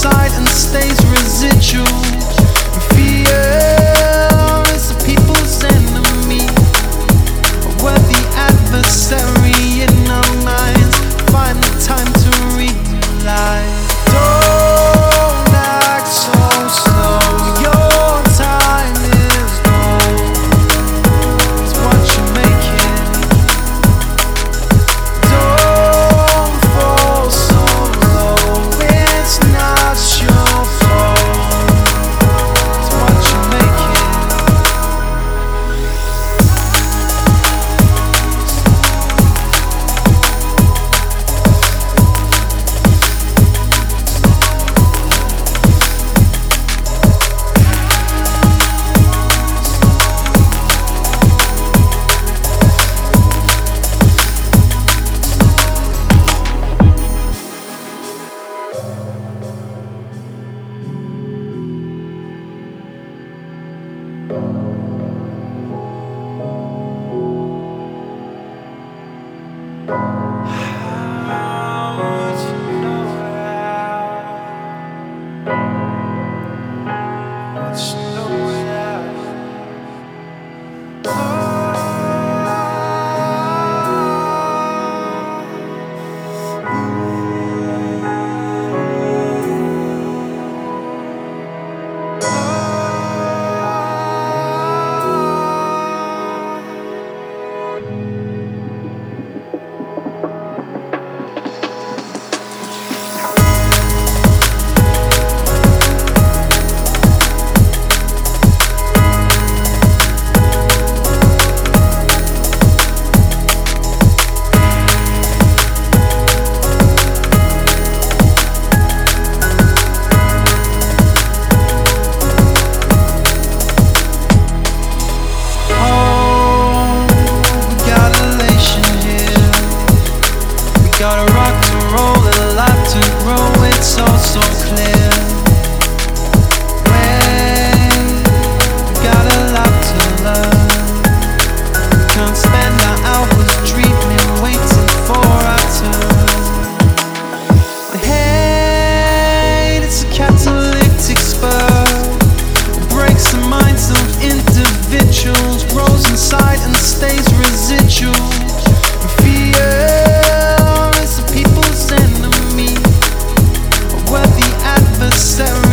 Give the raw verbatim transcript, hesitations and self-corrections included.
inside and stays residual. Fear is the people's enemy. We're the adversary in our minds. Find the time to realize. Don't act so slow. Your time is gold. It's what you're making. Don't fall so low. It's not your fault. It's what you're making. Got a rock to roll, a life to grow, it's all so clear. When we got a lot to learn, we can't spend our hours dreaming, waiting for our turn. The hate, it's a catalytic spur, it breaks the minds of individuals, grows inside and stays residual. Fear people's enemy. We're the adversary.